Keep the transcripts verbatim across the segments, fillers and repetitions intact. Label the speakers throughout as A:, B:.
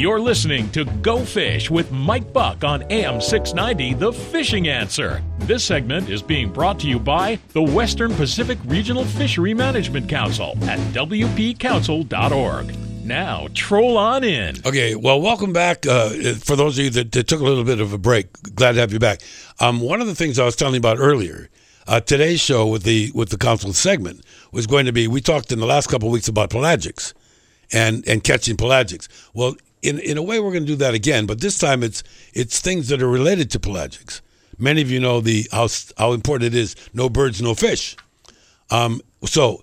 A: You're listening to Go Fish with Mike Buck on A M six ninety, The Fishing Answer. This segment is being brought to you by the Western Pacific Regional Fishery Management Council at w p council dot org. Now, troll on in.
B: Okay, well, welcome back. Uh, for those of you that, that took a little bit of a break, glad to have you back. Um, one of the things I was telling you about earlier, uh, today's show with the with the council segment was going to be, we talked in the last couple of weeks about pelagics and, and catching pelagics. Well, in in a way, we're going to do that again, but this time it's it's things that are related to pelagics. Many of you know the how how important it is, no birds, no fish. Um, so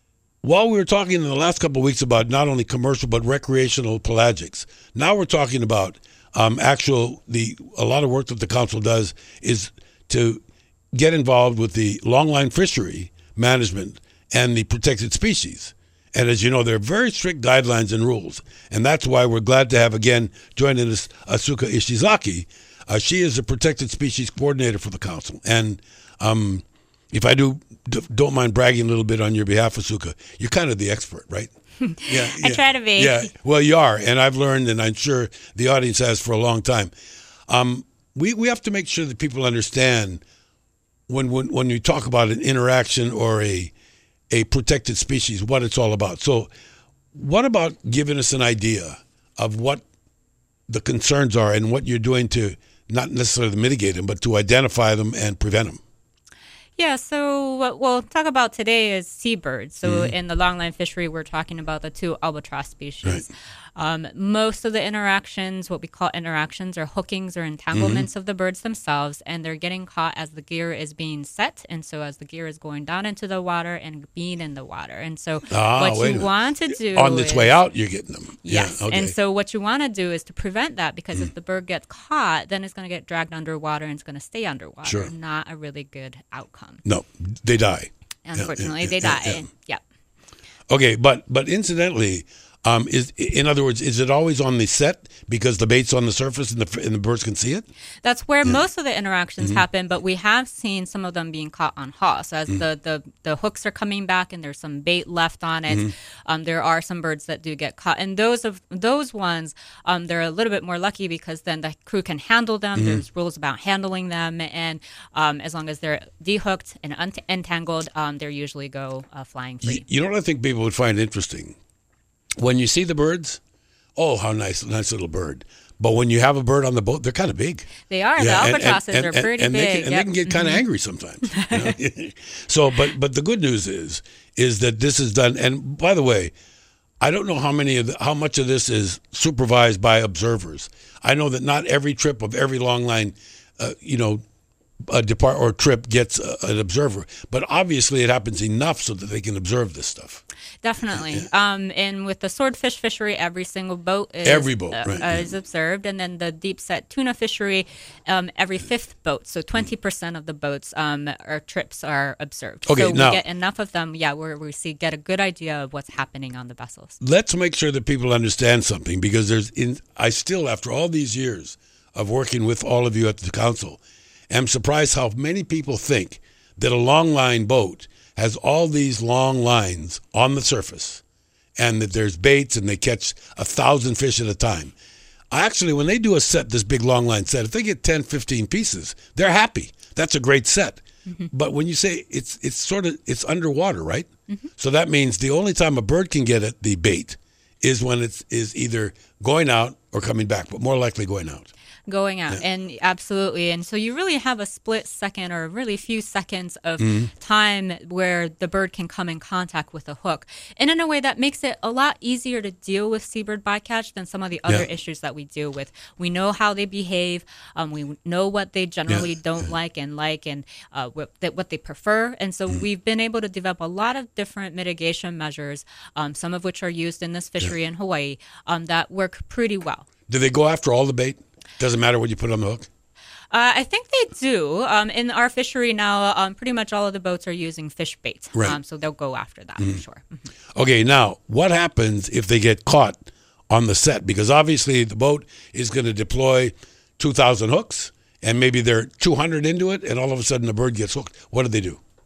B: while we were talking in the last couple of weeks about not only commercial but recreational pelagics, now we're talking about um, actual the a lot of work that the council does is to get involved with the longline fishery management and the protected species. And as you know, there are very strict guidelines and rules. And that's why we're glad to have, again, joining us Asuka Ishizaki. Uh, she is a protected species coordinator for the council. And um, if I do, don't mind bragging a little bit on your behalf, Asuka, you're kind of the expert, right?
C: Yeah, yeah, I try to be.
B: Yeah, well, you are. And I've learned, and I'm sure the audience has for a long time. Um, we, we have to make sure that people understand when, when, when you talk about an interaction or a a protected species, what it's all about. So what about giving us an idea of what the concerns are and what you're doing to not necessarily mitigate them, but to identify them and prevent them?
C: Yeah, so what we'll talk about today is seabirds. So
B: Mm-hmm.
C: in the longline fishery, we're talking about the two albatross species.
B: Right.
C: Um, most of the interactions, what we call interactions, are hookings or entanglements
B: Mm-hmm.
C: of the birds themselves, and they're getting caught as the gear is being set, and so as the gear is going down into the water and being in the water. And so
B: Ah,
C: what
B: wait a
C: you
B: minute.
C: want to do
B: On its
C: is,
B: way out, you're getting them.
C: Yes,
B: Yeah, okay.
C: and so what you want to do is to prevent that, because
B: Mm.
C: if the bird gets caught, then it's going to get dragged underwater and it's going to stay underwater.
B: Sure.
C: Not a really good outcome.
B: No, they die.
C: Unfortunately,
B: yeah,
C: they
B: yeah,
C: die.
B: yeah.
C: And, yep.
B: Okay, but but incidentally, um, is in other words, is it always on the set because the bait's on the surface and the and the birds can see it?
C: That's where most of the interactions
B: Mm-hmm.
C: happen, but we have seen some of them being caught on haul. So as
B: Mm.
C: the, the, the hooks are coming back and there's some bait left on it,
B: Mm-hmm.
C: um, there are some birds that do get caught. And those of those ones, um, they're a little bit more lucky because then the crew can handle them.
B: Mm-hmm.
C: There's rules about handling them, and um, as long as they're dehooked and unt- entangled, um, they usually go uh, flying free.
B: You, you know what I think people would find interesting? When you see the birds, oh, how nice, nice little bird. But when you have a bird on the boat, they're kind of big.
C: They are.
B: Yeah,
C: the
B: and-
C: albatrosses
B: and,
C: are
B: and,
C: pretty
B: and
C: big.
B: They can, and
C: Yep.
B: they can get kind of angry sometimes. You know? So, but but the good news is is that this is done. And by the way, I don't know how many of the, how much of this is supervised by observers. I know that not every trip of every long line, uh, you know, a depart or trip gets a, an observer, but obviously it happens enough so that they can observe this stuff.
C: Definitely. Um, and with the swordfish fishery, every single boat is,
B: Every boat,
C: uh,
B: right,
C: uh,
B: yeah.
C: is observed. And then the deep set tuna fishery, um, every fifth boat. So twenty percent of the boats um, or trips are observed.
B: Okay,
C: so we
B: now-
C: get enough of them, yeah, where we see get a good idea of what's happening on the vessels.
B: Let's make sure that people understand something, because there's in I still, after all these years of working with all of you at the council, am surprised how many people think that a long line boat has all these long lines on the surface and that there's baits and they catch a thousand fish at a time. Actually, when they do a set, this big long line set, if they get ten, fifteen pieces, they're happy. That's a great set. Mm-hmm. But when you say it's it's sort of, it's underwater, right? Mm-hmm. So that means the only time a bird can get at the bait is when it's is either going out or coming back, but more likely going out.
C: Going out,
B: Yeah.
C: and absolutely. And so you really have a split second or really few seconds of
B: Mm-hmm.
C: time where the bird can come in contact with a hook. And in a way that makes it a lot easier to deal with seabird bycatch than some of the other
B: Yeah.
C: issues that we deal with. We know how they behave. Um, we know what they generally
B: Yeah.
C: don't like and like and uh, what, that, what they prefer. And so
B: Mm-hmm.
C: we've been able to develop a lot of different mitigation measures, um, some of which are used in this fishery in Hawaii, um, that work pretty well.
B: Do they go after all the bait? Doesn't matter what you put on the hook?
C: Uh, I think they do. Um, in our fishery now, um, pretty much all of the boats are using fish bait.
B: Right.
C: Um, so they'll go after that for sure. Mhm.
B: Okay, now, what happens if they get caught on the set? Because obviously the boat is going to deploy two thousand hooks, and maybe they're two hundred into it, and all of a sudden the bird gets hooked. What do they do?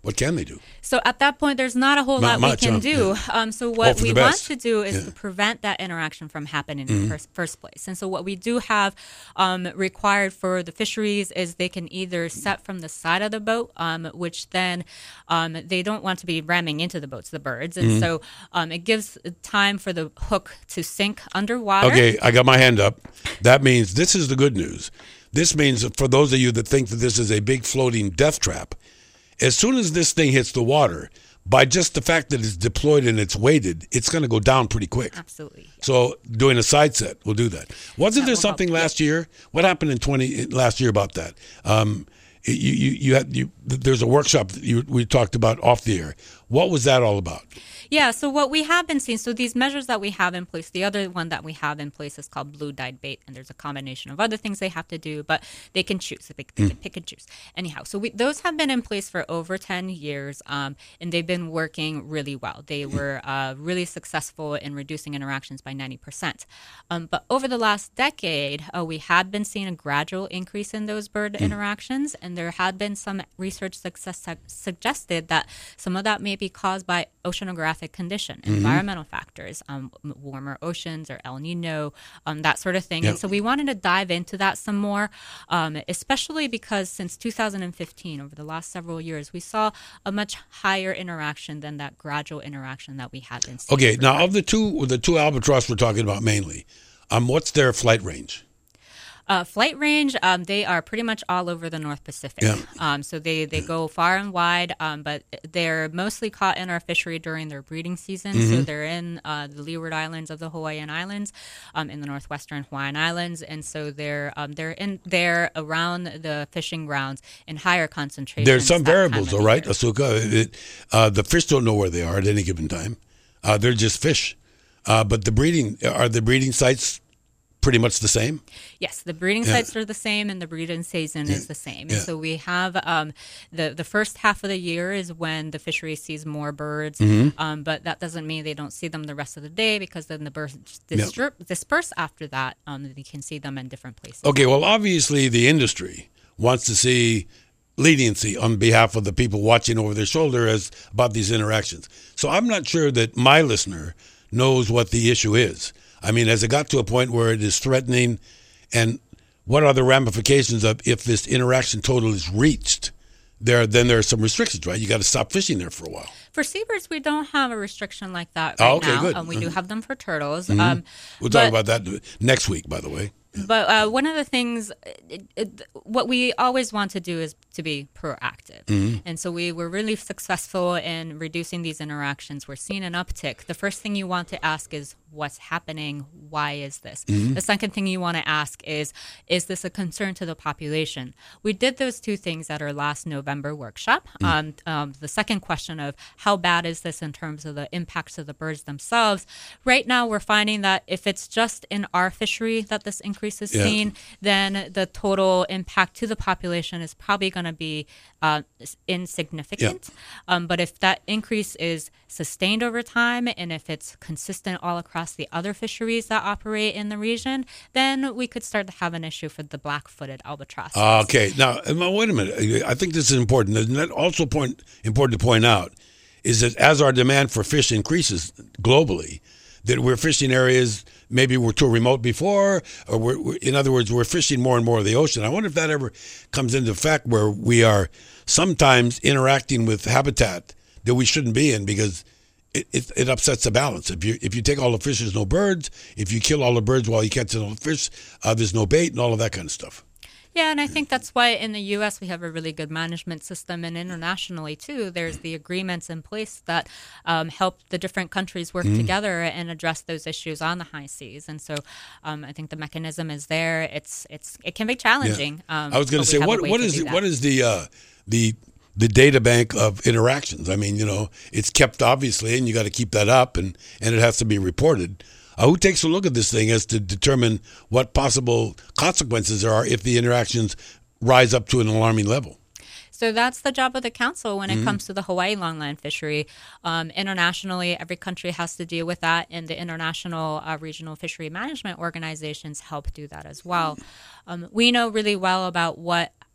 B: What can they do?
C: So at that point, there's not a whole
B: Not
C: lot
B: much,
C: we can
B: huh?
C: do.
B: Yeah.
C: Um, so what
B: for
C: we
B: the
C: want
B: best.
C: to do is
B: Yeah.
C: to prevent that interaction from happening
B: Mm-hmm.
C: in the first, first place. And so what we do have um, required for the fisheries is they can either set from the side of the boat, um, which then um, they don't want to be ramming into the boats, the birds. And
B: Mm-hmm.
C: so um, it gives time for the hook to sink underwater.
B: Okay, I got my hand up. That means this is the good news. This means that for those of you that think that this is a big floating death trap, as soon as this thing hits the water, by just the fact that it's deployed and it's weighted, it's going to go down pretty quick.
C: Absolutely. Yeah.
B: So doing a side set will do that. Wasn't
C: That
B: there
C: will
B: something
C: help,
B: last year? What happened in twenty last year about that? Um, you you you had you. There's a workshop that you we talked about off the air. What was that all about?
C: Yeah, so what we have been seeing, so these measures that we have in place, the other one that we have in place is called blue dyed bait, and there's a combination of other things they have to do, but they can choose, they, they can pick and choose. Anyhow, so we, those have been in place for over ten years, um, and they've been working really well. They were uh, really successful in reducing interactions by ninety percent. Um, but over the last decade, uh, we had been seeing a gradual increase in those bird interactions, and there had been some research success suggested that some of that may be caused by oceanographic condition,
B: Mm-hmm.
C: environmental factors, um, warmer oceans or El Nino, um, that sort of thing.
B: Yep.
C: And so we wanted to dive into that some more, um, especially because since two thousand fifteen, over the last several years, we saw a much higher interaction than that gradual interaction that we had been seeing.
B: Okay,
C: for
B: now
C: birds.
B: of the two the two albatross we're talking about mainly, um, what's their flight range?
C: Uh, flight range, um, they are pretty much all over the North Pacific.
B: Yeah.
C: Um, so they, they go far and wide, um, but they're mostly caught in our fishery during their breeding season.
B: Mm-hmm.
C: So they're in uh, the Leeward Islands of the Hawaiian Islands, um, in the northwestern Hawaiian Islands, and so they're um, they're in there around the fishing grounds in higher concentrations.
B: There's some
C: that time
B: variables,
C: of
B: though,
C: the
B: right,
C: year.
B: Asuka? It, uh, the fish don't know where they are at any given time. Uh, they're just fish. Uh, but the breeding are the breeding sites pretty much the same?
C: Yes, the breeding
B: Yeah.
C: sites are the same, and the breeding season is the same. And
B: Yeah.
C: so we have um, the the first half of the year is when the fishery sees more birds,
B: Mm-hmm.
C: um, but that doesn't mean they don't see them the rest of the day, because then the birds
B: Yeah.
C: disper- disperse after that. Um, they can see them in different places.
B: Okay, well, obviously the industry wants to see leniency on behalf of the people watching over their shoulder as about these interactions. So I'm not sure that my listener knows what the issue is. I mean, has it got to a point where it is threatening, and what are the ramifications of if this interaction total is reached? There, then there are some restrictions, right? You got to stop fishing there for a while.
C: For seabirds, we don't have a restriction like that
B: Oh,
C: right
B: okay,
C: now.
B: good.
C: Um, we do
B: Mhm.
C: have them for turtles. Um,
B: We'll talk
C: but-
B: about that next week, by the way.
C: But uh, one of the things, it, it, what we always want to do is to be proactive.
B: Mm-hmm.
C: And so we were really successful in reducing these interactions. We're seeing an uptick. The first thing you want to ask is, what's happening? Why is this?
B: Mm-hmm.
C: The second thing you want to ask is, is this a concern to the population? We did those two things at our last November workshop.
B: Mm.
C: Um, um, the second question of how bad is this in terms of the impacts of the birds themselves? Right now, we're finding that if it's just in our fishery that this increase is
B: Yeah.
C: seen, then the total impact to the population is probably going to be uh, insignificant. Um, but if that increase is sustained over time, and if it's consistent all across the other fisheries that operate in the region, then we could start to have an issue for the black-footed albatross.
B: Okay, now uh, wait a minute. I think this is important. And that also point important to point out is that as our demand for fish increases globally, that we're fishing areas maybe we're too remote before, or we're, we're, in other words, we're fishing more and more of the ocean. I wonder if that ever comes into effect where we are sometimes interacting with habitat that we shouldn't be in because it, it, it upsets the balance. If you if you take all the fish, there's no birds. If you kill all the birds while you catch all the fish, uh, there's no bait and all of that kind of stuff.
C: Yeah, and I think that's why in the U S we have a really good management system, and internationally too, there's the agreements in place that um, help the different countries work
B: Mm-hmm.
C: together and address those issues on the high seas. And so um, I think the mechanism is there. It's it's it can be challenging. Um,
B: I was going
C: but
B: to
C: we
B: say,
C: have a
B: what
C: way
B: what
C: to
B: is
C: do
B: it,
C: that.
B: what is the uh, the the data bank of interactions? I mean, you know, it's kept obviously, and you got to keep that up, and and it has to be reported. Uh, who takes a look at this thing as to determine what possible consequences there are if the interactions rise up to an alarming level?
C: So that's the job of the council when it
B: Mm-hmm.
C: comes to the Hawaii longline fishery. Um, internationally, every country has to deal with that, and the international uh, regional fishery management organizations help do that as well. Um, we know really well about what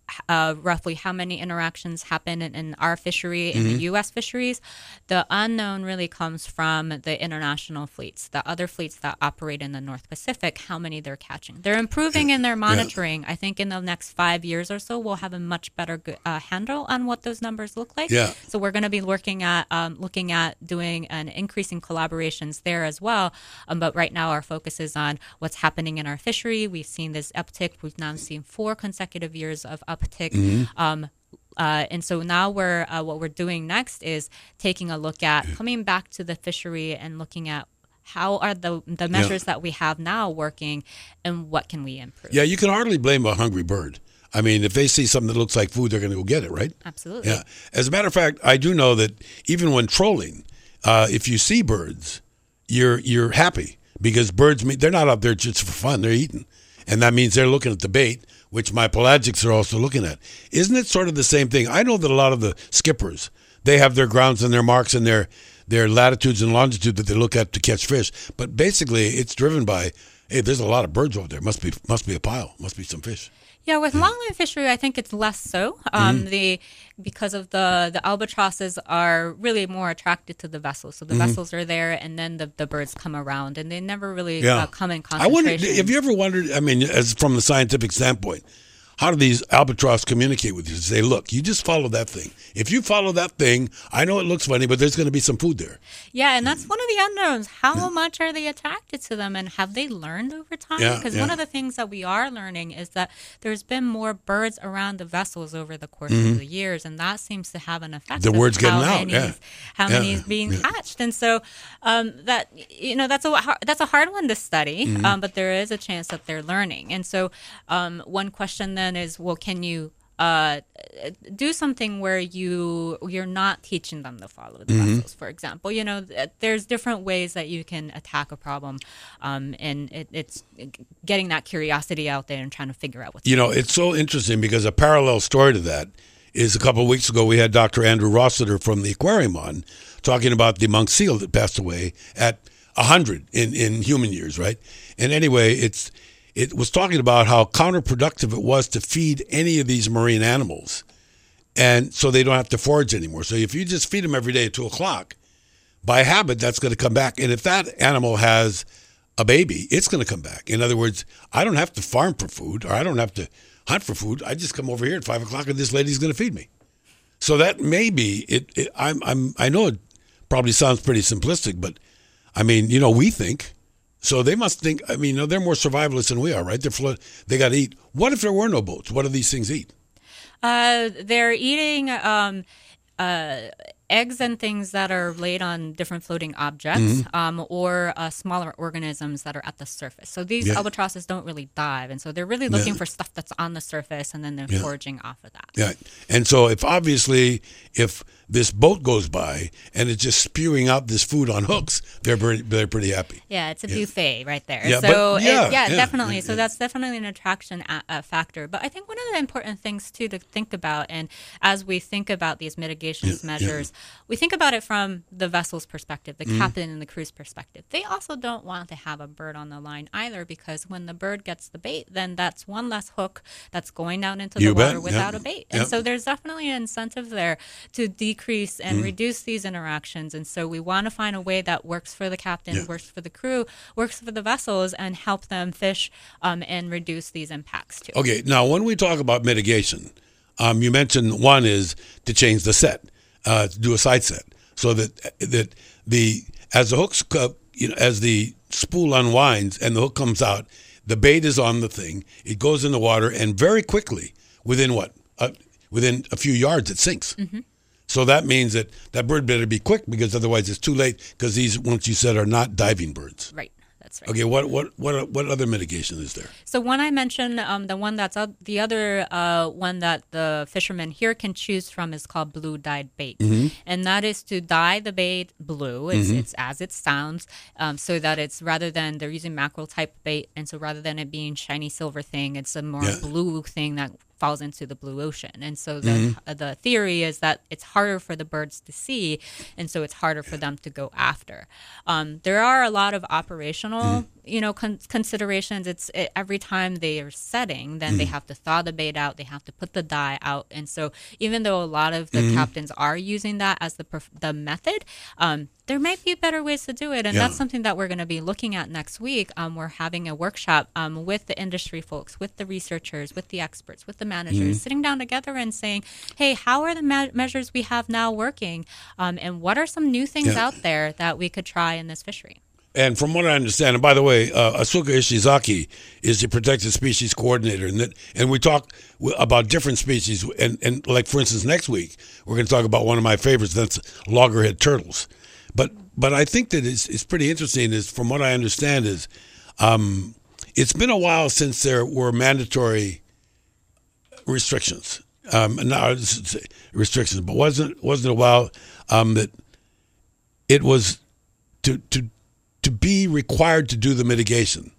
C: uh, roughly how many interactions happen in, in our fishery, in
B: Mm-hmm.
C: the U S fisheries. The unknown really comes from the international fleets, the other fleets that operate in the North Pacific, how many they're catching. They're improving in their monitoring. I think in the next five years or so, we'll have a much better uh, handle on what those numbers look like.
B: Yeah.
C: So we're going to be working at um, looking at doing an increasing collaborations there as well. Um, but right now our focus is on what's happening in our fishery. We've seen this uptick. We've now seen four consecutive years of uptick.
B: Mm-hmm.
C: Um, uh, and so now we're uh, what we're doing next is taking a look at coming back to the fishery and looking at how are the the measures
B: Yeah.
C: that we have now working, and what can we improve?
B: Yeah, you can hardly blame a hungry bird. I mean, if they see something that looks like food, they're going to go get it, right?
C: Absolutely.
B: Yeah. As a matter of fact, I do know that even when trolling, uh, if you see birds, you're you're happy because birds, they're not out there just for fun. They're eating. And that means they're looking at the bait, which my pelagics are also looking at. Isn't it sort of the same thing? I know that a lot of the skippers, they have their grounds and their marks and their, their latitudes and longitude that they look at to catch fish. But basically, it's driven by, hey, there's a lot of birds over there. Must be must be a pile. Must be some fish.
C: Yeah, with longline fishery, I think it's less so. Um,
B: Mm-hmm.
C: the because of the the albatrosses are really more attracted to the vessels, so the
B: Mm-hmm.
C: vessels are there, and then the, the birds come around, and they never really
B: Yeah.
C: uh, come in
B: I wonder,
C: concentration.
B: have you ever wondered, I mean, as from the scientific standpoint, how do these albatross communicate with you? They say, look, you just follow that thing. If you follow that thing, I know it looks funny, but there's going to be some food there.
C: Yeah, and that's one of the unknowns. How much are they attracted to them, and have they learned over time?
B: Yeah,
C: Because
B: yeah.
C: one of the things that we are learning is that there's been more birds around the vessels over the course of the years, and that seems to have an effect.
B: Mm-hmm. The
C: of
B: word's getting
C: how
B: out,
C: many
B: yeah.
C: is- How
B: Yeah,
C: many is being
B: yeah.
C: hatched, and so um, that you know that's a har- that's a hard one to study,
B: Mm-hmm.
C: um, but there is a chance that they're learning. And so um, one question then is, well, can you uh, do something where you you're not teaching them to follow the
B: Mm-hmm.
C: vessels, for example. You know, th- there's different ways that you can attack a problem, um, and it, it's getting that curiosity out there and trying to figure out what's
B: You know, it's so interesting because a parallel story to that is a couple of weeks ago we had Doctor Andrew Rossiter from the aquarium on talking about the monk seal that passed away at one hundred in, in human years, right? And anyway, it's it was talking about how counterproductive it was to feed any of these marine animals, and so they don't have to forage anymore. So if you just feed them every day at two o'clock, by habit, that's going to come back. And if that animal has a baby, it's going to come back. In other words, I don't have to farm for food, or I don't have to hunt for food. I just come over here at five o'clock, and this lady's going to feed me. So that may be it. it I'm, I'm, I know it probably sounds pretty simplistic, but I mean, you know, we think. So they must think. I mean, you know, they're more survivalists than we are, right? They're flood, they got to eat. What if there were no boats? What do these things eat?
C: Uh, they're eating um, uh, eggs and things that are laid on different floating objects,
B: Mm-hmm.
C: um, or uh, smaller organisms that are at the surface. So these
B: Yeah.
C: albatrosses don't really dive, and so they're really looking
B: Yeah.
C: for stuff that's on the surface, and then they're
B: Yeah.
C: foraging off of that.
B: Yeah. And so if obviously if this boat goes by and it's just spewing out this food on hooks, they're pretty, they're pretty happy.
C: Yeah, it's a buffet right there.
B: Yeah,
C: so
B: but-
C: it-
B: yeah,
C: yeah,
B: yeah,
C: definitely.
B: yeah,
C: so
B: yeah.
C: that's definitely an attraction a- a factor. But I think one of the important things too to think about, and as we think about these mitigations
B: Yeah,
C: measures, we think about it from the vessel's perspective, the
B: Mm-hmm.
C: captain and the crew's perspective. They also don't want to have a bird on the line either, because when the bird gets the bait, then that's one less hook that's going down into
B: You
C: the
B: bet,
C: water without
B: yeah,
C: a bait.
B: yeah.
C: And so there's definitely an incentive there to decrease and
B: Mm.
C: reduce these interactions. And so we want to find a way that works for the captain,
B: Yeah.
C: works for the crew, works for the vessels, and help them fish um, and reduce these impacts too.
B: Okay, now when we talk about mitigation, um, you mentioned one is to change the set, uh, to do a side set, so that that the as the hooks, co- you know, as the spool unwinds and the hook comes out, the bait is on the thing. It goes in the water, and very quickly, within what, uh, within a few yards, it sinks.
C: Mm-hmm.
B: So that means that that bird better be quick, because otherwise it's too late. Because these, once you said, are not diving birds.
C: Right. That's right.
B: Okay, what what what what other mitigation is there?
C: So one I mentioned, um, the one that's uh, the other uh, one that the fishermen here can choose from is called blue dyed bait,
B: Mm-hmm.
C: and that is to dye the bait blue. It's, it's as it sounds, um, so that it's rather than they're using mackerel type bait, and so rather than it being shiny silver thing, it's a more
B: Yeah.
C: blue thing that falls into the blue ocean. And so the
B: Mm-hmm.
C: uh, the theory is that it's harder for the birds to see, and so it's harder for them to go after. Um, there are a lot of operational you know, con- considerations. It's it, every time they are setting, then mm. they have to thaw the bait out. They have to put the dye out. And so even though a lot of the mm-hmm. captains are using that as the perf- the method, um, there might be better ways to do it. And yeah. that's something that we're going to be looking at next week. Um, we're having a workshop um, with the industry folks, with the researchers, with the experts, with the managers, mm-hmm. sitting down together and saying, hey, how are the me- measures we have now working? Um, and what are some new things yeah. out there that we could try in this fishery?
B: And from what I understand, and by the way, uh, Asuka Ishizaki is the protected species coordinator, and that, and we talk w- about different species. And, and like for instance, next week we're going to talk about one of my favorites. That's loggerhead turtles. But but I think that it's, it's pretty interesting. Is from what I understand is, um, it's been a while since there were mandatory restrictions. Um, not restrictions, but wasn't wasn't a while um, that it was to to. to be required to do the mitigation.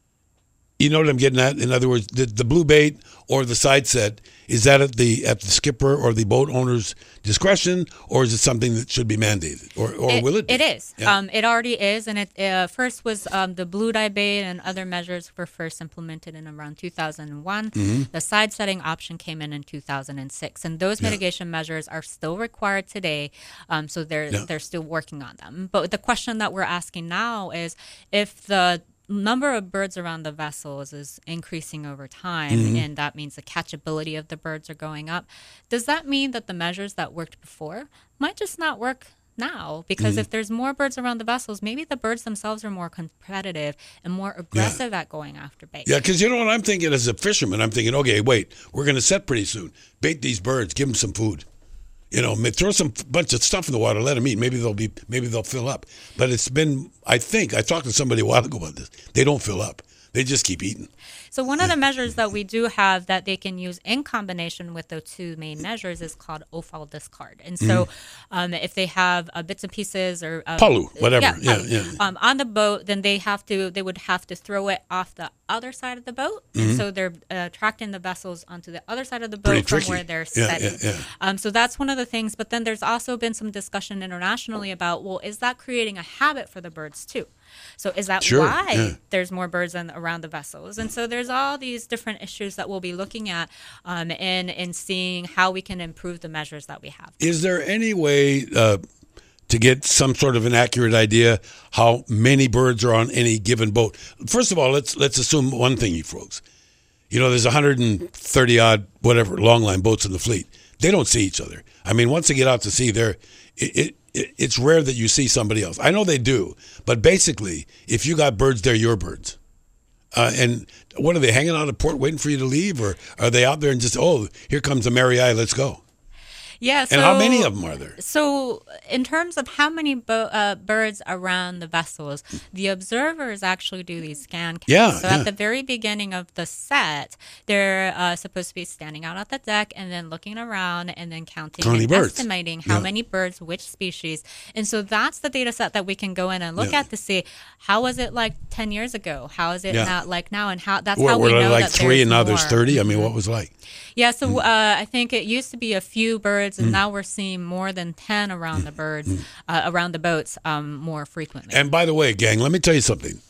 B: You know what I'm getting at? In other words, the, the blue bait or the side set, is that at the at the skipper or the boat owner's discretion, or is it something that should be mandated, or, or
C: it,
B: will it be?
C: It is.
B: Yeah.
C: Um, it already is, and it uh, first was um, the blue dye bait and other measures were first implemented in around two thousand one. Mm-hmm. The side setting option came in in two thousand six, and those yeah. mitigation measures are still required today. Um, so they're yeah. they're still working on them. But the question that we're asking now is if the number of birds around the vessels is increasing over time, mm-hmm. and that means the catchability of the birds are going up. Does that mean that the measures that worked before might just not work now? Because mm-hmm. if there's more birds around the vessels, maybe the birds themselves are more competitive and more aggressive yeah. at going after bait.
B: Yeah, because you know what I'm thinking as a fisherman? I'm thinking, okay, wait, we're going to set pretty soon. Bait these birds, give them some food. You know, throw some bunch of stuff in the water, let them eat. Maybe they'll be, maybe they'll fill up. But it's been, I think, I talked to somebody a while ago about this. They don't fill up. They just keep eating.
C: So one of the measures that we do have that they can use in combination with the two main measures is called offal discard. And so mm-hmm. um, if they have uh, bits and pieces or um,
B: palu, whatever,
C: yeah,
B: yeah,
C: palu,
B: yeah.
C: Um, on the boat, then they have to, they would have to throw it off the other side of the boat. Mm-hmm. And so they're uh, attracting the vessels onto the other side of the boat
B: Pretty
C: from
B: tricky.
C: where they're
B: yeah,
C: setting.
B: Yeah, yeah.
C: Um, so that's one of the things. But then there's also been some discussion internationally about, well, is that creating a habit for the birds too? So is that
B: sure,
C: why
B: yeah.
C: there's more birds in, around the vessels? And so there's all these different issues that we'll be looking at um, and, and seeing how we can improve the measures that we have.
B: Is there any way uh, to get some sort of an accurate idea how many birds are on any given boat? First of all, let's let's assume one thing, you folks. You know, there's one hundred thirty odd, whatever, longline boats in the fleet. They don't see each other. I mean, once they get out to sea, they're it, it it's rare that you see somebody else. I know they do, but basically, if you got birds, they're your birds. Uh, and what are they, hanging out at port waiting for you to leave? Or are they out there and just, oh, here comes a Mary Eye, let's go?
C: Yeah. So,
B: and how many of them are there?
C: So in terms of how many bo- uh, birds around the vessels, the observers actually do these scan counts.
B: Yeah,
C: so
B: yeah.
C: at the very beginning of the set, they're uh, supposed to be standing out at the deck and then looking around and then counting
B: and
C: and
B: birds.
C: estimating how
B: yeah.
C: many birds, which species. And so that's the data set that we can go in and look
B: yeah.
C: at to see how was it like ten years ago? How is it
B: yeah.
C: not like now? And how that's
B: Were,
C: how we
B: were
C: know
B: like
C: that
B: three
C: there's
B: and now
C: more.
B: there's thirty? I mean, what was it like?
C: Yeah, so uh, I think it used to be a few birds, and mm. now we're seeing more than ten around the birds, mm. uh, around the boats um, more frequently.
B: And by the way, gang, let me tell you something.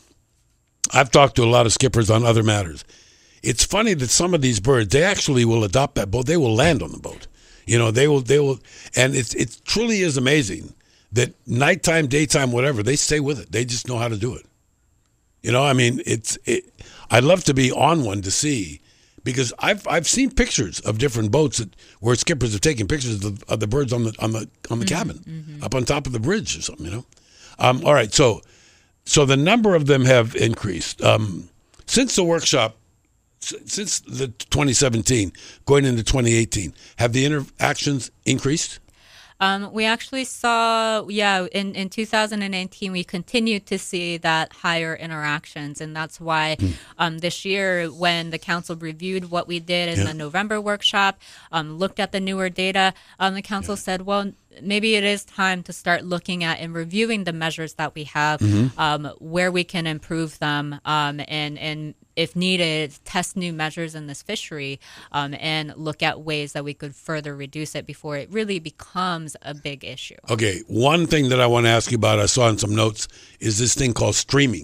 B: I've talked to a lot of skippers on other matters. It's funny that some of these birds, they actually will adopt that boat. They will land on the boat. You know, they will, they will, and it's, it truly is amazing that nighttime, daytime, whatever, they stay with it. They just know how to do it. You know, I mean, it's, it, I'd love to be on one to see. Because I've I've seen pictures of different boats that, where skippers have taken pictures of the, of the birds on the on the on the mm-hmm, cabin, mm-hmm. up on top of the bridge or something, you know. Um, all right, so so the number of them have increased um, since the workshop, since the twenty seventeen going into twenty eighteen. Have the interactions increased?
C: Um, we actually saw, yeah, in, in two thousand nineteen, we continued to see that higher interactions. And that's why mm. um, this year, when the council reviewed what we did in yeah. the November workshop, um, looked at the newer data, um, the council yeah. said, well, maybe it is time to start looking at and reviewing the measures that we have, mm-hmm. um, where we can improve them, um, and, and if needed, test new measures in this fishery, um, and look at ways that we could further reduce it before it really becomes a big issue.
B: Okay, one thing that I want to ask you about, I saw in some notes, is this thing called streaming.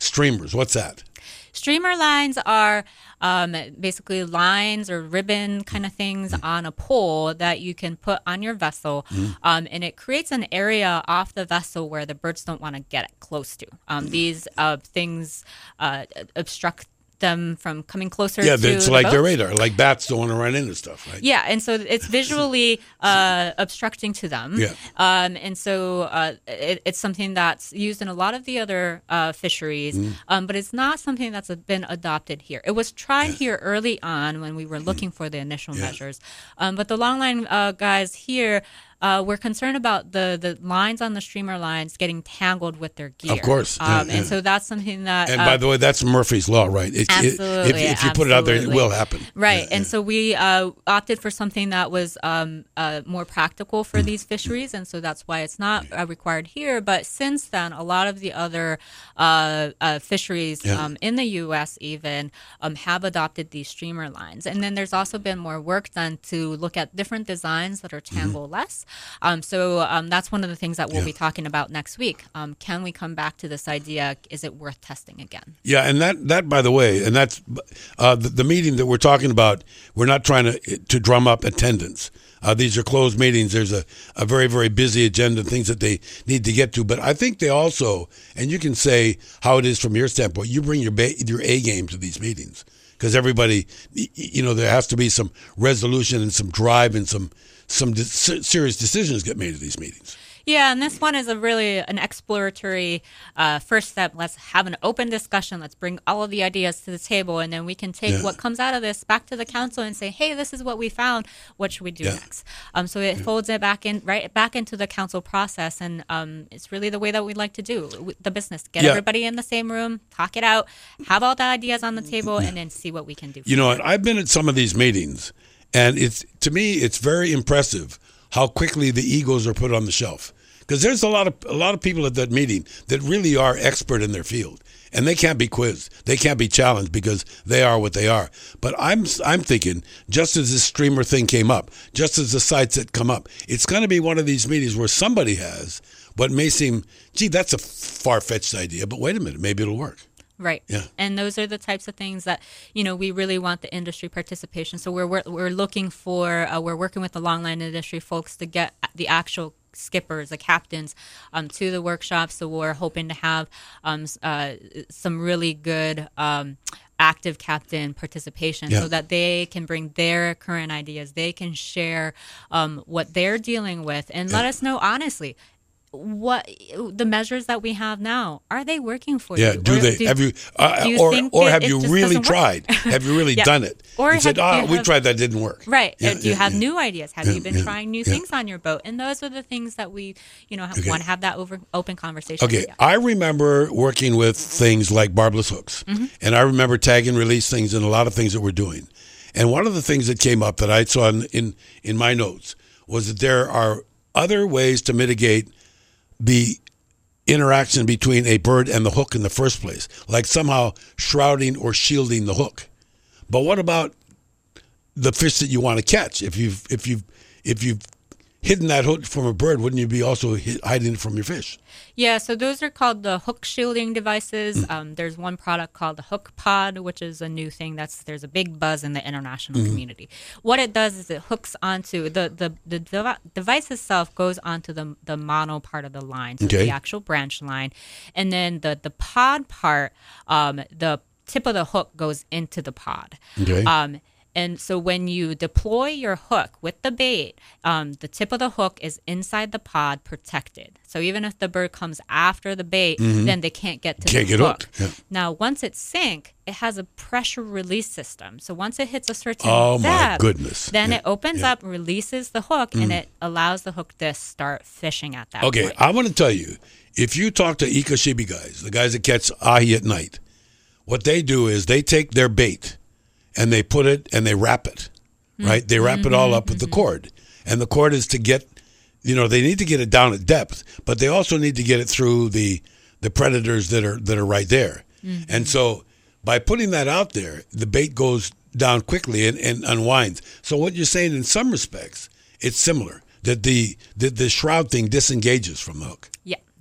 B: streamers. What's that?
C: Streamer lines are um, basically lines or ribbon kind of things mm-hmm. on a pole that you can put on your vessel, mm-hmm. um, and it creates an area off the vessel where the birds don't want to get close to. Um, mm-hmm. These uh, things uh, obstruct them from coming closer
B: yeah,
C: to
B: it's
C: the
B: like
C: boat.
B: their radar. Like bats don't want to run into stuff, right?
C: Yeah, and so it's visually uh, obstructing to them.
B: Yeah.
C: Um, and so uh, it, it's something that's used in a lot of the other uh, fisheries, mm. um, but it's not something that's been adopted here. It was tried yeah. here early on when we were looking for the initial yeah. measures. Um, but the longline uh, guys here, Uh, we're concerned about the, the lines on the streamer lines getting tangled with their gear.
B: Of course.
C: Um,
B: yeah,
C: and
B: yeah.
C: so that's something that...
B: And
C: uh,
B: by the way, that's Murphy's Law, right? It,
C: absolutely.
B: It, if, if you put it out there, it will happen.
C: Right.
B: Yeah,
C: and
B: yeah.
C: so we uh, opted for something that was um, uh, more practical for these fisheries, and so that's why it's not uh, required here. But since then, a lot of the other uh, uh, fisheries
B: yeah.
C: um, in the U S even um, have adopted these streamer lines. And then there's also been more work done to look at different designs that are tangle-less. Mm-hmm. Um, so um, that's one of the things that we'll yeah. be talking about next week. Um, can we come back to this idea? Is it worth testing again?
B: Yeah, and that, that by the way, and that's uh, the, the meeting that we're talking about, we're not trying to to drum up attendance. Uh, these are closed meetings. There's a, a very, very busy agenda, things that they need to get to. But I think they also, and you can say how it is from your standpoint, you bring your ba- your A game to these meetings. Because everybody, you know, there has to be some resolution and some drive and some some de- serious decisions get made at these meetings.
C: Yeah, and this one is a really an exploratory uh, first step. Let's have an open discussion. Let's bring all of the ideas to the table, and then we can take
B: yeah.
C: what comes out of this back to the council and say, "Hey, this is what we found. What should we do
B: yeah.
C: next?" Um, so it yeah. folds it back in, right back into the council process, and um, it's really the way that we'd like to do the business: get
B: yeah.
C: everybody in the same room, talk it out, have all the ideas on the table, yeah. and then see what we can do.
B: You know what? I've been at some of these meetings, and it's to me, it's very impressive how quickly the egos are put on the shelf. Because there's a lot of a lot of people at that meeting that really are expert in their field, and they can't be quizzed, they can't be challenged because they are what they are. But I'm I'm thinking, just as this streamer thing came up, just as the sites that come up, it's going to be one of these meetings where somebody has what may seem, gee, that's a far-fetched idea, but wait a minute, maybe it'll work.
C: Right.
B: Yeah.
C: And those are the types of things that, you know, we really want the industry participation. So we're we're, we're looking for, uh, we're working with the longline industry folks to get the actual skippers, the captains, um, to the workshop. So we're hoping to have um, uh, some really good um, active captain participation
B: yeah.
C: so that they can bring their current ideas. They can share um, what they're dealing with and yeah. let us know honestly. What the measures that we have now, are they working for
B: yeah,
C: you?
B: do
C: or
B: they
C: do,
B: have you, uh,
C: you
B: or or
C: it,
B: have
C: it
B: you
C: just
B: really
C: doesn't
B: tried?
C: work?
B: Have you really
C: yeah.
B: done it?
C: Or
B: and said,
C: have,
B: ah,
C: have,
B: we tried that, didn't work.
C: Right.
B: Yeah,
C: do you
B: yeah,
C: have
B: yeah.
C: new ideas? Have
B: yeah,
C: you been
B: yeah,
C: trying new
B: yeah.
C: things on your boat? And those are the things that we, you know,
B: okay.
C: want to have that over open conversation.
B: Okay,
C: yeah.
B: I remember working with things like barbless hooks, mm-hmm. and I remember tag and release things and a lot of things that we're doing. And one of the things that came up that I saw in, in, in my notes was that there are other ways to mitigate the interaction between a bird and the hook in the first place, like somehow shrouding or shielding the hook. But what about the fish that you want to catch? If you've if you've if you've hidden that hook from a bird, wouldn't you be also hiding it from your fish?
C: Yeah, so those are called the hook shielding devices.
B: Mm.
C: Um, there's one product called the Hook Pod, which is a new thing that's there's a big buzz in the international mm. community. What it does is it hooks onto the the, the dev- device itself goes onto the the mono part of the line, so
B: okay.
C: the actual branch line, and then the the pod part, um, the tip of the hook goes into the pod.
B: Okay.
C: Um, And so when you deploy your hook with the bait, um, the tip of the hook is inside the pod protected. So even if the bird comes after the bait, mm-hmm. then they can't get to
B: can't
C: the
B: get
C: hook.
B: Hooked. Yeah.
C: Now, once it's sink, it has a pressure release system. So once it hits a certain
B: oh
C: depth,
B: my goodness.
C: then
B: yeah.
C: it opens
B: yeah.
C: up, releases the hook, mm. and it allows the hook to start fishing at that
B: okay,
C: point.
B: I want to tell you, if you talk to Ikashibi guys, the guys that catch ahi at night, what they do is they take their bait and they put it and they wrap it, right? They wrap mm-hmm, it all up with mm-hmm. the cord. And the cord is to get, you know, they need to get it down at depth, but they also need to get it through the the predators that are that are right there. Mm-hmm. And so by putting that out there, the bait goes down quickly and, and unwinds. So what you're saying in some respects, it's similar, that the, the, the shroud thing disengages from the hook.
C: Yeah.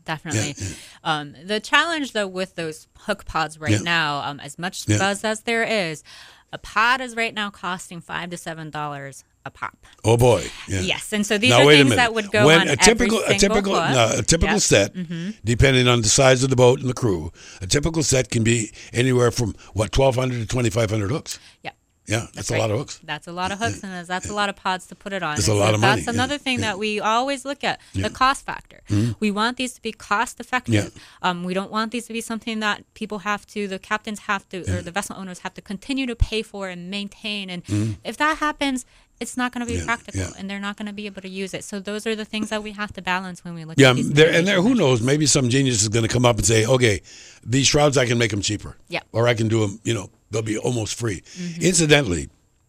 C: definitely.
B: Yeah, yeah.
C: Um, the challenge, though, with those hook pods right
B: Yeah.
C: now, um, as much
B: Yeah.
C: buzz as there is, a pod is right now costing five to seven dollars a pop.
B: Oh boy. Yeah.
C: Yes, and so these
B: Now
C: are
B: wait a
C: things
B: minute.
C: that would go
B: when
C: on
B: a typical
C: every
B: a
C: single
B: typical
C: hook.
B: no, a typical
C: Yep.
B: set,
C: Mm-hmm.
B: depending on the size of the boat and the crew, a typical set can be anywhere from what twelve hundred to twenty five hundred hooks.
C: Yep.
B: Yeah, that's, a
C: right.
B: lot of hooks.
C: That's a lot of hooks, and that's a lot of pods to put it on.
B: That's
C: And
B: a lot
C: so
B: of money,
C: That's
B: yeah,
C: another thing
B: yeah.
C: that we always look at,
B: Yeah.
C: the cost factor. We want these to be cost effective.
B: Yeah.
C: Um, we don't want these to be something that people have to, the captains have to, or the vessel owners have to continue to pay for and maintain. And if that happens, it's not going to be
B: Yeah,
C: practical,
B: yeah.
C: and they're not going to be able to use it. So those are the things that we have to balance when we look
B: Yeah,
C: at these.
B: there and there. Who
C: mitigation
B: knows?
C: measures.
B: Maybe some genius is going to come up and say, "Okay, these shrouds I can make them cheaper.
C: Yeah.
B: or I can do them. You know, they'll be almost free."
C: Mm-hmm.
B: Incidentally,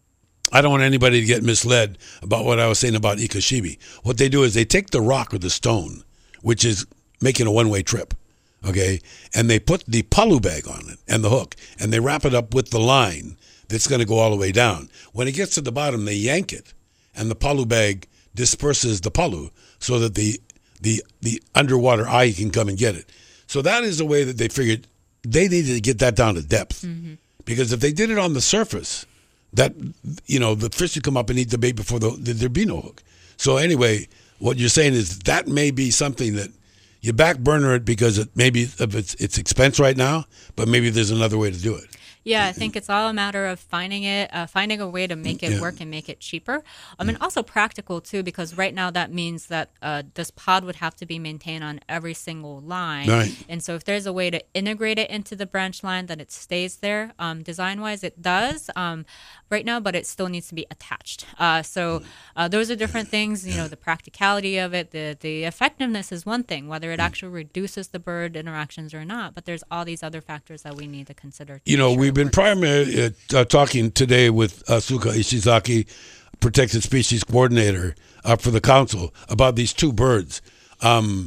B: I don't want anybody to get misled about what I was saying about Ikashibi. What they do is they take the rock or the stone, which is making a one-way trip, okay, and they put the palu bag on it and the hook, and they wrap it up with the line that's going to go all the way down. When it gets to the bottom, they yank it, and the palu bag disperses the palu so that the the the underwater eye can come and get it. So that is the way that they figured they needed to get that down to depth,
C: Mm-hmm.
B: because if they did it on the surface, that you know the fish would come up and eat the bait before the, there'd be no hook. So anyway, what you're saying is that may be something that you back burner it because it maybe of its its expense right now, but maybe there's another way to do it.
C: Yeah, I think it's all a matter of finding it, uh, finding a way to make it
B: Yeah.
C: work and make it cheaper. I mean, also practical too, because right now that means that uh, this pod would have to be maintained on every single line.
B: Right.
C: And so, if there's a way to integrate it into the branch line, that it stays there. Um, design-wise, it does um, right now, but it still needs to be attached. Uh, so, uh, those are different things. You know, the practicality of it, the the effectiveness is one thing, whether it actually reduces the bird interactions or not. But there's all these other factors that we need to consider. to
B: You know,
C: make sure
B: we've
C: it
B: been
C: works.
B: primarily uh, uh, talking today with Asuka Ishizaki, Protected Species Coordinator uh, for the Council, about these two birds. Um,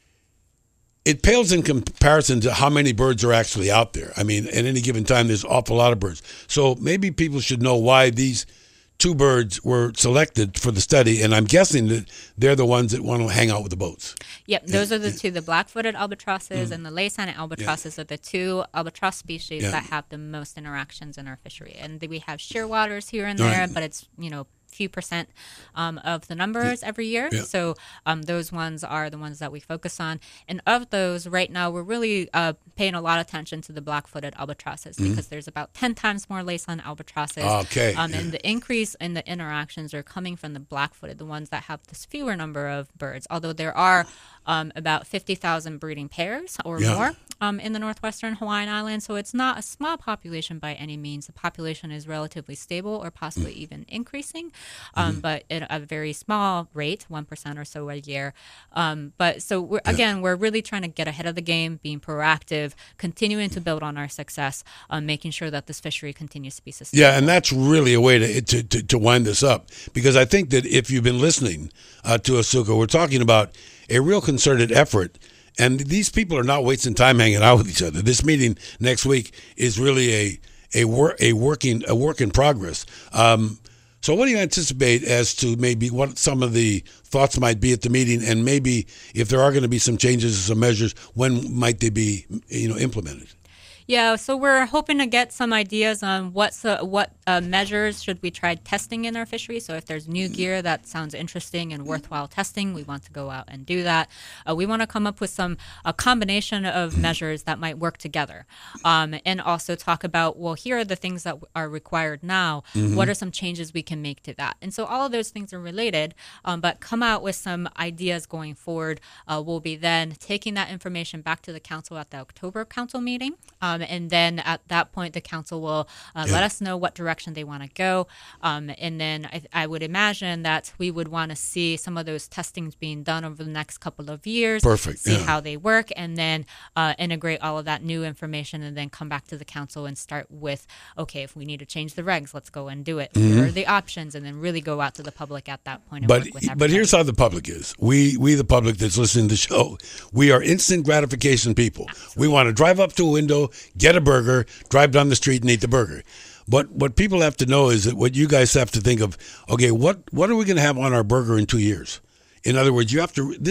B: it pales in comparison to how many birds are actually out there. I mean, at any given time, there's an awful lot of birds. So maybe people should know why these two birds were selected for the study, and I'm guessing that they're the ones that want to hang out with the boats.
C: Yep, those are the two. The black-footed albatrosses and the lace-handed albatrosses are the two albatross species
B: Yeah.
C: that have the most interactions in our fishery. And we have shearwaters here and
B: Right.
C: there, but it's, you know, few percent um, of the numbers every year.
B: Yeah.
C: So um, those ones are the ones that we focus on. And of those, right now, we're really uh, paying a lot of attention to the black-footed albatrosses because there's about ten times more lace-handed albatrosses.
B: Okay,
C: Um,
B: yeah.
C: And the increase in the interactions are coming from the black-footed, the ones that have this fewer number of birds, although there are um, about fifty thousand breeding pairs or
B: Yeah.
C: more um, in the northwestern Hawaiian Islands. So it's not a small population by any means. The population is relatively stable or possibly even increasing, um, but at a very small rate, one percent or so a year. Um, but so, we're, again, we're really trying to get ahead of the game, being proactive, continuing to build on our success, um, making sure that this fishery continues to be sustainable.
B: Yeah, and that's really a way to to, to, to wind this up, because I think that if you've been listening uh, to Asuka, we're talking about a real concerted effort, and these people are not wasting time hanging out with each other. This meeting next week is really a a work a working a work in progress. Um, so, what do you anticipate as to maybe what some of the thoughts might be at the meeting, and maybe if there are going to be some changes or some measures, when might they be, you know, implemented?
C: Yeah, so we're hoping to get some ideas on what's uh, what uh, measures should we try testing in our fishery. So if there's new gear that sounds interesting and worthwhile testing, we want to go out and do that. Uh, we want to come up with some a combination of measures that might work together, um, and also talk about, well, here are the things that are required now. What are some changes we can make to that? And so all of those things are related, um, but come out with some ideas going forward. Uh, we'll be then taking that information back to the council at the October council meeting. Um, and then at that point, the council will uh,
B: Yeah.
C: let us know what direction they want to go. Um, and then I, I would imagine that we would want to see some of those testings being done over the next couple of years.
B: Perfect,
C: See
B: yeah.
C: how they work, and then uh, integrate all of that new information, and then come back to the council and start with, okay, if we need to change the regs, let's go and do it. Here are the options, and then really go out to the public at that point and
B: But
C: work with
B: but
C: everybody.
B: here's how the public is. We we the public that's listening to the show, we are instant gratification people. We want to drive up to a window, get a burger, drive down the street and eat the burger. But what people have to know is that what you guys have to think of, okay, what what are we going to have on our burger in two years? In other words, you have to this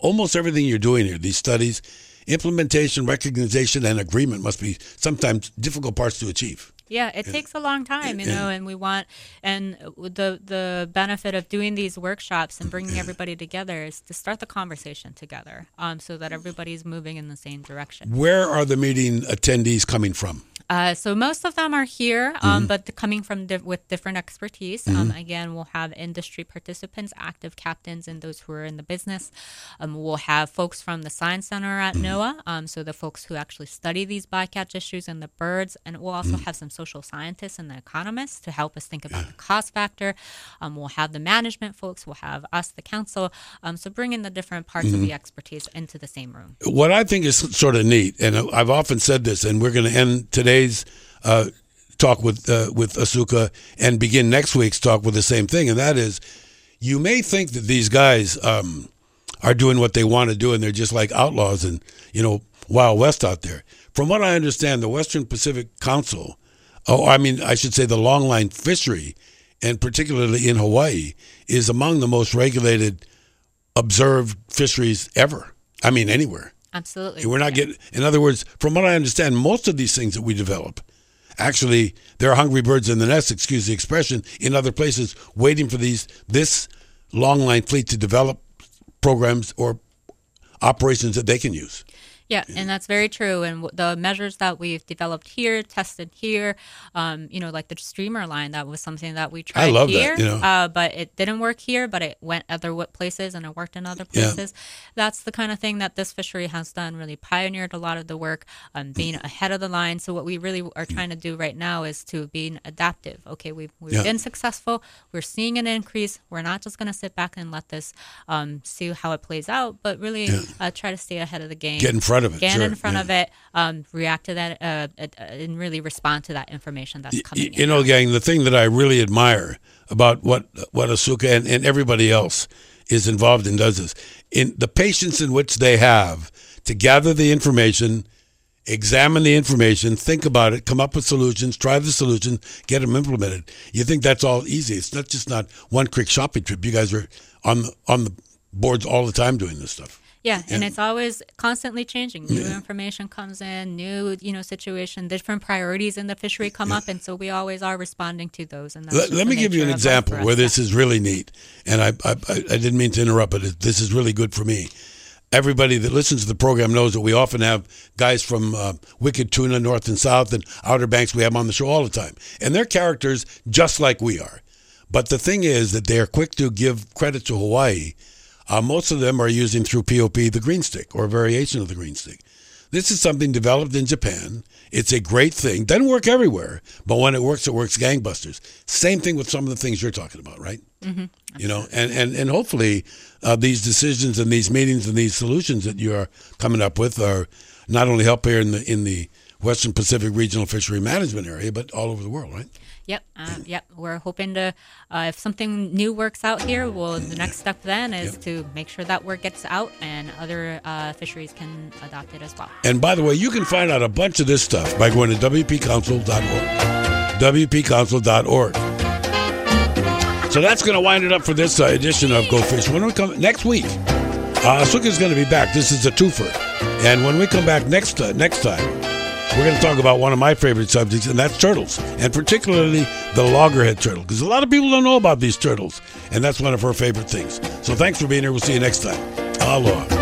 B: almost everything you're doing here, these studies, implementation, recognition, and agreement must be sometimes difficult parts to achieve.
C: Yeah, it
B: Yeah.
C: takes a long time, you
B: Yeah.
C: know, and we want, and the the benefit of doing these workshops and bringing everybody together is to start the conversation together, um, so that everybody's moving in the same direction.
B: Where are the meeting attendees coming from?
C: Uh, so most of them are here, um, but the, coming from di- with different expertise. Um, again, we'll have industry participants, active captains, and those who are in the business. Um, we'll have folks from the Science Center at NOAA, um, so the folks who actually study these bycatch issues and the birds, and we'll also have some social scientists and the economists to help us think about the cost factor. Um, we'll have the management folks. We'll have us, the council. Um, so bringing the different parts of the expertise into the same room.
B: What I think is sort of neat, and I've often said this, and we're going to end today's uh, talk with uh, with Asuka and begin next week's talk with the same thing, and that is, you may think that these guys um, are doing what they want to do, and they're just like outlaws and, you know, Wild West out there. From what I understand, the Western Pacific Council, oh, I mean, I should say the longline fishery, and particularly in Hawaii, is among the most regulated, observed fisheries ever. I mean, anywhere.
C: Absolutely.
B: We're not getting, in other words, from what I understand, most of these things that we develop, actually, there are hungry birds in the nest, excuse the expression, in other places waiting for these this longline fleet to develop programs or operations that they can use.
C: Yeah, and that's very true. And w- the measures that we've developed here, tested here, um, you know, like the streamer line, that was something that we tried
B: I love that,
C: here,
B: you know.
C: uh, but it didn't work here, but it went other w- places and it worked in other
B: Yeah.
C: places. That's the kind of thing that this fishery has done, really pioneered a lot of the work, um, being ahead of the line. So what we really are trying to do right now is to be adaptive. Okay, we've, we've
B: Yeah.
C: been successful. We're seeing an increase. We're not just going to sit back and let this um, see how it plays out, but really uh, try to stay ahead of the game.
B: Get in front of it.
C: Get
B: sure.
C: in front
B: yeah.
C: of it, um, react to that, uh, uh, and really respond to that information that's coming
B: Y-
C: in.
B: You know, gang, the thing that I really admire about what what Asuka and, and everybody else is involved in does is in the patience in which they have to gather the information, examine the information, think about it, come up with solutions, try the solutions, get them implemented. You think that's all easy? It's not just not one quick shopping trip. You guys are on the, on the boards all the time doing this stuff.
C: Yeah, and
B: Yeah.
C: it's always constantly changing. New information comes in, new you know situation, different priorities in the fishery come up, and so we always are responding to those. And that's
B: Let,
C: just
B: let
C: the
B: me give you an
C: nature of life
B: example
C: for us.
B: where this is really neat, and I I, I didn't mean to interrupt, but it, this is really good for me. Everybody that listens to the program knows that we often have guys from uh, Wicked Tuna, North and South, and Outer Banks. We have them on the show all the time, and they're characters just like we are. But the thing is that they are quick to give credit to Hawaii. Uh, most of them are using through P O P the green stick or a variation of the green stick. This is something developed in Japan. It's a great thing. Doesn't work everywhere, but when it works, it works gangbusters. Same thing with some of the things you're talking about, right? Mm-hmm. You know, and, and, and hopefully uh, these decisions and these meetings and these solutions that you are coming up with are not only help here in the in the Western Pacific Regional Fishery Management Area, but all over the world, right?
C: Yep, um, yep. We're hoping to, uh, if something new works out here, well, the next step then is
B: Yep.
C: to make sure that word gets out and other uh, fisheries can adopt it as well.
B: And by the way, you can find out a bunch of this stuff by going to W P council dot org. W P council dot org. So that's going to wind it up for this uh, edition of Go Fish. When we come next week, uh, Asuka's going to be back. This is a twofer. And when we come back next uh, next time, we're going to talk about one of my favorite subjects, and that's turtles, and particularly the loggerhead turtle, because a lot of people don't know about these turtles, and that's one of her favorite things. So thanks for being here. We'll see you next time. Aloha.